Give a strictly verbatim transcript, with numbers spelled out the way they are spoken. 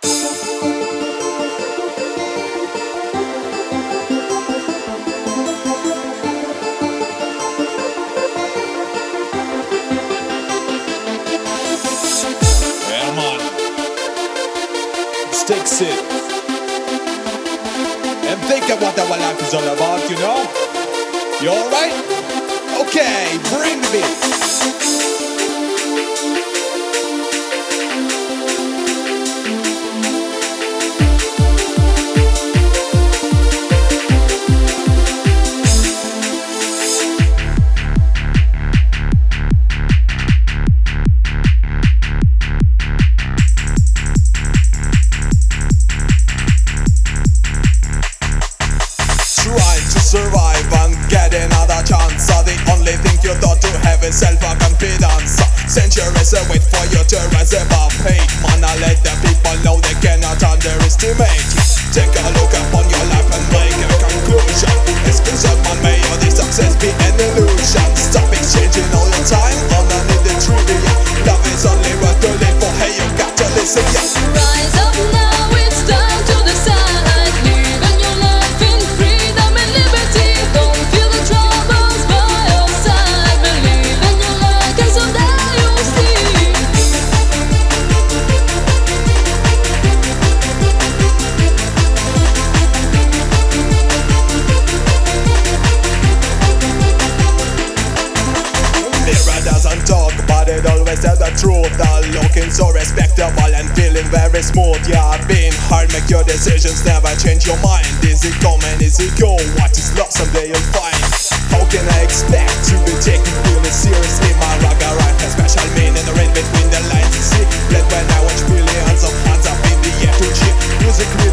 Yeah, man. Sticks it. And think of what our life is all about, you know? You alright? Okay, bring the beat. Trying to survive and get another chance. So the only thing you thought to have is self-confidence. Centuries wait for you to rise above hate. Man, I let the people know they cannot underestimate. Take a look upon your life and make a conclusion. Exclusion, man, may your this success be an illusion. Stop exchanging all your time on unneeded trivia. Love is only worth to live for. Hey, you got to listen, yeah. Rise up now, it's time to decide. Living your life in freedom and liberty. Don't feel the troubles by your side. Believe in your life and someday you'll see. Mirror doesn't talk, but it always tells the truth. The looking so respectable and feeling very smooth. Yeah, being hard, make your decisions, never change your mind. Is it come and is it go? What is lost someday you'll find. How can I expect to be taken really seriously? My raga rhyme has special meaning, the rain between the lines. You see, that when I watch millions of hands up in the air to cheer, music really